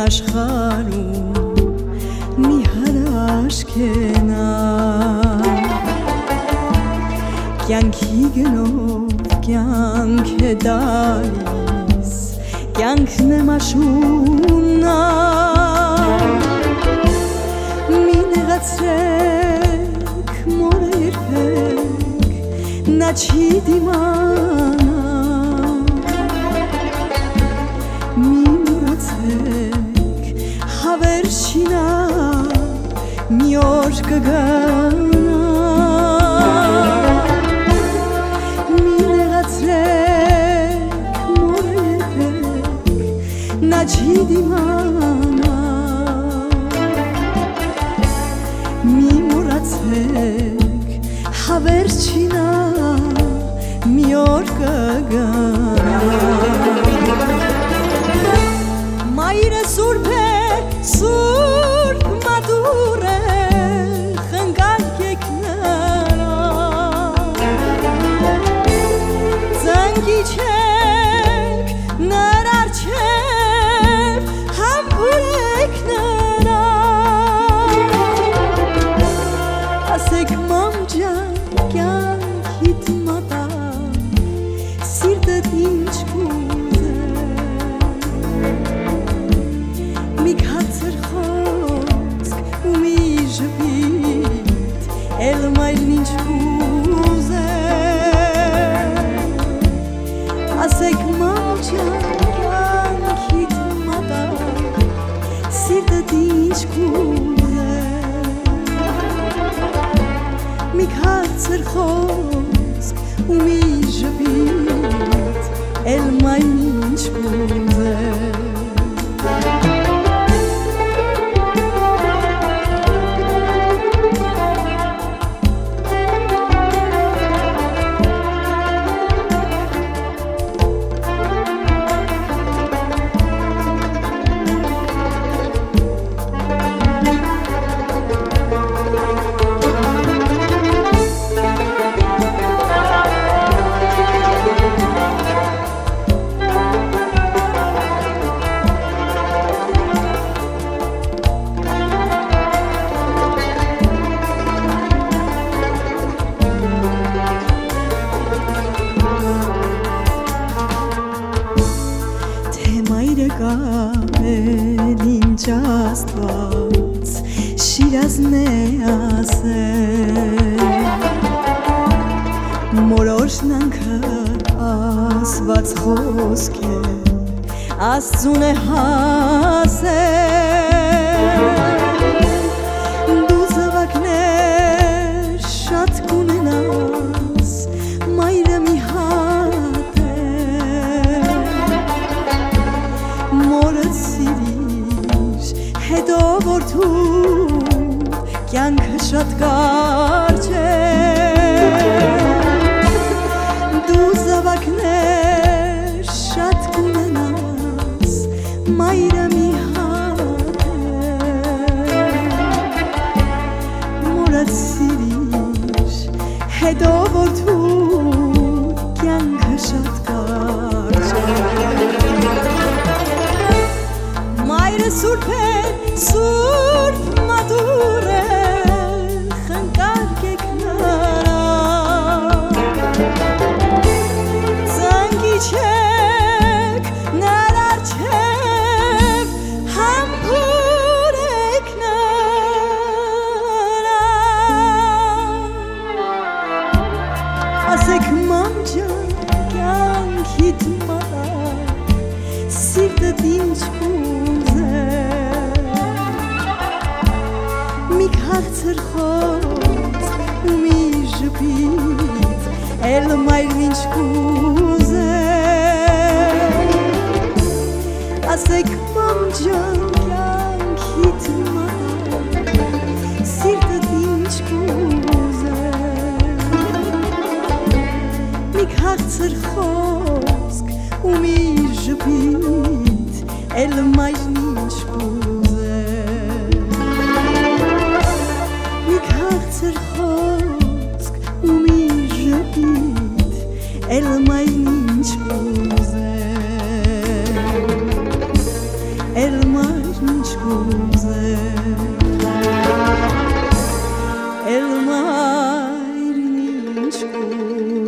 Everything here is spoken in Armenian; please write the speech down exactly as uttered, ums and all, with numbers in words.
աշխարհում մի հրաշքենա կյանքի գնով կյանք է դալիս կյանքն է մաշուննա մի նեղացրեք մորը երբեք նա չի դիմանա մի մուրացեք հավերժինա մի օր կգանա մի նեղացրեք մորը երբեք նա չի դիմանա մի մուրացեք հավերժինա մի օր կգանա Մայրը սուրբ է, սուրբ մատուր է, խնկալք եք նրա Ձնգի չեք, նրա առջև, համբուր եք նրա Ասեք մամ ջան, կյանքիդ մատա, սիրտդ ինչ կուզե Մի քացր խոսք ու մի ժպիտ, էլ մայրն ինչ կուզե Ասեք մամ ջան, կյանքիդ մատա, սիրտդ ինչ կուզե Մի քացր խոսք ու մի ժպիտ, էլ մայրն ինչ կուզե Կապել ինչ աստված շիրազն է ասել Մորոշն անքը ասված խոսք է Աստծուն է հասել Դու զավակներ շատ կունենաս Մայրը մի հատ է Մորդ սիրիր հետո որդու կյանքը շատ կարճ է Դու զավակներ շատ կունենաս մայրը մի հատ է Մորդ սիրիր հետո որդու կյանքը շատ կարճ է Մայրը սուրբ է, սուրբ մատուր է, խնկալք եք նրա Ձնգի չեք, նրա առջև, համբուր եք նրա Ասեք մամ ջան, կյանքիդ մատա, սիրտդ ինչ Մի քացր խոսք ու մի ժպիտ, էլ մայրն ինչ կուզե Ասեք մամ ջան, կյանքիդ մատա, սիրտդ ինչ կուզե Մի քացր խոսք ու մի ժպիտ, էլ մայրն ինչ կուզե Մի քացր խոսք ու մի ժպիտ, էլ մայրն ինչ կուզե El mais me scusa el mai me scusa